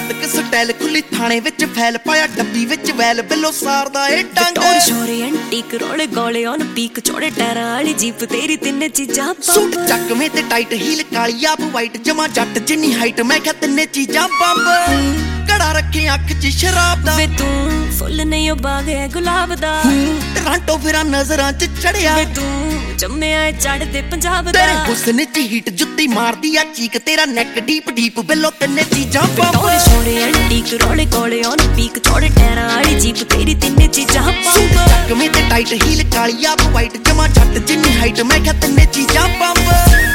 ਕੇ style ਖੁੱਲੀ ਥਾਣੇ ਵਿੱਚ ਫੈਲ ਪਾਇਆ ਡੱਬੀ ਵਿੱਚ ਵੈਲ ਬਿੱਲੋ ਸਾਰਦਾ ਏ ਡੰਗ ਟੋਰ ਸ਼ੋਰੇ ਐਂਟੀਕ ਰੋਲੇ ਗੋਲੇ ਔਨ ਪੀਕ ਚੋੜੇ ਟਾਇਰਾਂ ਵਾਲੀ ਜੀਪ ਤੇਰੀ ਤਿੰਨੇ ਚੀਜ਼ਾਂ ਸੂਟ ਚੱਕਵੇਂ ਤੇ ਟਾਈਟ ਹੀਲ ਕਾਲੀ ਆਪ ਵਾਈਟ ਜਮਾ ਜੱਟ ਜਿੰਨੀ ਹਾਈਟ ਮੈਂ ਕਿਹਾ ਤਿੰਨੇ ਚੀਜ਼ਾਂ ਬੰਬ ਕੜਾ ਰੱਖੇ ਅੱਖ 'ਚ ਸ਼ਰਾਬ ਦਾ ਵੇ ਤੂੰ ਫੁੱਲ ਨਹੀਂ ਉਹ ਬਾਗ ਹੈ ਗੁਲਾਬ ਦਾ ਟਰਾਂਟੋ ਫਿਰਾਂ ਨਜ਼ਰਾਂ 'ਚ ਚੜਿਆ ਵੇ ਤੂੰ ਜੰਮਿਆ ਚੜਦੇ ਪੰਜਾਬ ਦਾ ਤੇਰੇ ਹੁਸਨ 'ਚ ਹੀਟ ਜੁੱਤੀ ਮਾਰਦੀ ਆ ਚੀਕ ਤੇਰਾ ਨੈਕ ਡੀਪ ਡੀਪ ਬਿੱਲੋ ਤਿੰਨੇ ਚੀਜ਼ਾਂ ਬੰਬ ਟੋਰ ਸ਼ੋਰੇ ਐਂਟੀਕ ਰੋਲੇ ਗੋਲੇ ਔਨ ਪੀਕ ਚੋੜੇ ਟਾਇਰਾਂ ਵਾਲੀ ਜੀਪ ਤੇਰੀ ਤਿੰਨੇ ਚੀਜ਼ਾਂ ਸੂਟ ਚੱਕਵੇਂ ਤੇ ਟਾਈਟ ਹੀਲ ਕਾਲੀ ਆਪ ਵਾਈਟ ਜਮਾ ਜੱਟ ਜਿੰਨੀ ਹਾਈਟ ਮੈਂ ਕਿਹਾ ਤਿੰਨੇ ਚੀਜ਼ਾਂ ਬੰਬ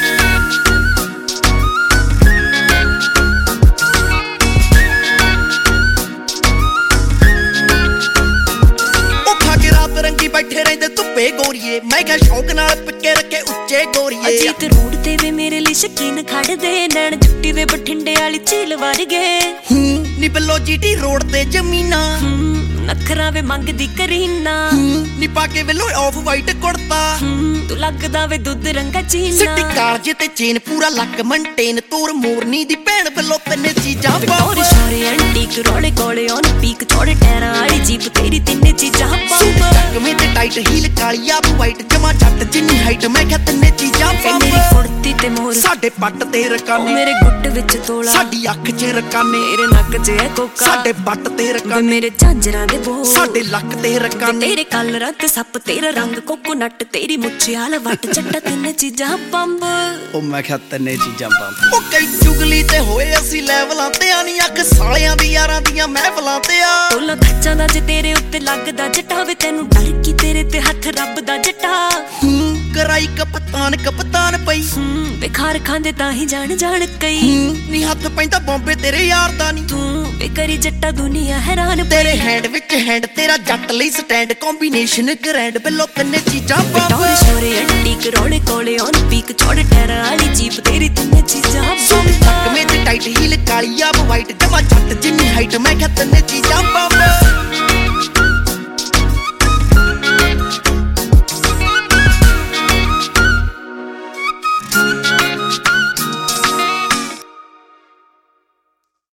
ਰੰਗੀ ਬੈਠੇ ਰਹਿੰਦੇ ਧੁੱਪੇ ਗੋਰੀਏ ਮੈਂ ਕਿਹਾ ਸ਼ੌਕ ਨਾਲ ਪਿੱਕੇ ਰੱਖੇ ਉੱਚੇ ਗੋਰੀਏ ਅਜੀਤ ਰੋਡ ਤੇ ਵੇ ਮੇਰੇ ਲਈ ਸ਼ਕੀਨ ਖੜਦੇ ਨੈਣ ਜੁੱਟੀ ਵੇ ਬਠਿੰਡੇ ਵਾਲੀ ਝੀਲ ਵਰਗੇ ਨੀ ਬੱਲੋ ਜੀਟੀ ਰੋਡ ਤੇ ਜ਼ਮੀਨਾਂ ਨਖਰਾ ਵੇ ਮੰਗਦੀ ਕਰੀਨਾ ਨੀ ਪਾ ਕੇ ਵੇਲੋ ਆਫ ਵਾਈਟ ਕੁੜਤਾ ਤੂੰ ਲੱਗਦਾ ਵੇ ਦੁੱਧ ਰੰਗਾ ਚੀਨਾ ਸਿੱਟੀ ਕਾਲਜੇ ਤੇ ਚੇਨ ਪੂਰਾ ਲੱਕ ਮੰਟੇਨ ਤੋਰ ਮੋਰਨੀ ਦੀ ਭੈਣ ਬੱਲੋ ਤਿੰਨੇ ਚੀਜ਼ਾਂ ਟੋਰ ਸ਼ੋਰੇ ਐਂਟੀਕ ਰੋਲੇ ਗੋਲੇ ਔਨ ਪੀਕ ਚੋੜੇ ਟਾਇਰਾਂ ਵਾਲੀ ਜੀਪ ਤੇਰੀ ਤਿੰਨੇ ਚੀਜ਼ਾਂ ਬੰਬ ਚੱਕਵੇਂ ਤੇ ਟਾਈਟ ਹੀਲ ਕਾਲੀ ਆਪ ਵਾਈਟ ਜਮਾ ਜੱਟ ਜਿੰਨੀ ਹਾਈਟ ਮੈਂ ਕਿਹਾ ਤਿੰਨੇ ਚੀਜ਼ਾਂ ਬੰਬ ਮੇਰੀ ਫੁਰਤੀ ਤੇ ਮੋਰ ਸਾਡੇ ਪੱਟ ਤੇ ਰਕਾਨੇ ਮੇਰੇ ਗੁੱਟ ਵਿੱਚ ਤੋਲਾ ਸਾਡੀ ਅੱਖ 'ਚ ਰਕਾਨੇ ਮੇਰੇ ਨੱਕ 'ਚ ਐ ਕੋਕਾ ਸਾਡੇ ਪੱਟ ਤੇ ਰਕਾਨੇ ਮੇਰੇ ਝਾਂਜਰਾਂ ਦੇ ਬੋ ਸਾਡੇ ਲੱਕ ਤੇ ਰਕਾਨੇ ਤੇਰੇ ਕਲਰਾਂ ਤੇ ਸੱਪ ਤੇਰਾ ਰੰਗ ਕੋਕੋਨਟ ਤੇਰੀ ਮੁੱਛਿਆਲ ਵੱਟ ਚੱਟਾ ਤਿੰਨੇ ਚੀਜ਼ਾਂ ਬੰਬ ਉਹ ਮੈਂ ਕਿਹਾ ਤਿੰਨੇ ਚੀਜ਼ਾਂ ਬੰਬ ਉਹ ਕਈ ਚੁਗਲੀ ਤੇ ਹੋਏ ਅਸੀਂ ਲੈਵਲਾਂ ਤੇ ਆ ਨੀ ਅੱਖ ਸਾਲਿਆਂ ਦੀ ਯਾਰਾਂ ਦੀਆਂ ਮਹਿਫਲਾਂ ਤੇ ਆ ਟੋਲਾ ਖੱਚਾਂ ਦਾ ਜੇ ਤੇਰੇ ਉੱਤੇ ਲੱਗਦਾ ਜਟਾ ਵੇ ਤੈਨੂੰ ਡਰ ਕੀ ਤੇਰੇ ਤੇ ਹੱਥ ਰੱਬ ਦਾ ਜਟਾ ਕਰਾਈ ਕਪਤਾਨ ਪਈ ਵੇ ਖਾਰ ਖਾਂਦੇ ਤਾਂ ਹੀ ਜਾਣ ਕਈ ਨੀ ਹੱਥ ਪੈਂਦਾ ਬੰਬੇ ਤੇਰੇ ਯਾਰ ਦਾ ਨੀ ਤੂੰ ਵੇ ਕਰੀ ਜੱਟਾ ਦੁਨੀਆ ਹੈਰਾਨ ਤੇਰੇ ਹੈਂਡ ਵਿੱਚ ਹੈਂਡ ਤੇਰਾ ਜੱਟ ਲਈ ਸਟੈਂਡ ਕੰਬੀਨੇਸ਼ਨ ਗ੍ਰੈਂਡ ਬਿੱਲੋ ਤਿੰਨੇ ਚੀਜ਼ਾਂ ਬੰਬ ਟੋਰ ਸ਼ੋਰੇ ਐਂਟੀਕ ਰੋਲੇ ਕੋਲੇ ਔਨ ਪੀਕ ਚੋੜੇ ਟਾਇਰਾਂ ਵਾਲੀ ਜੀਪ ਤੇਰੀ ਤਿੰਨੇ ਚੀਜ਼ਾਂ ਸੂਟ ਚੱਕਵੇਂ ਤੇ ਟਾਈਟ ਹੀਲ ਕਾਲੀ ਆਪ ਵਾਈਟ ਜਮਾ ਜੱਟ ਜਿੰਨੀ ਹਾਈਟ ਮੈਂ ਕਿਹਾ ਤਿੰਨੇ ਚੀਜ਼ਾਂ ਬੰਬ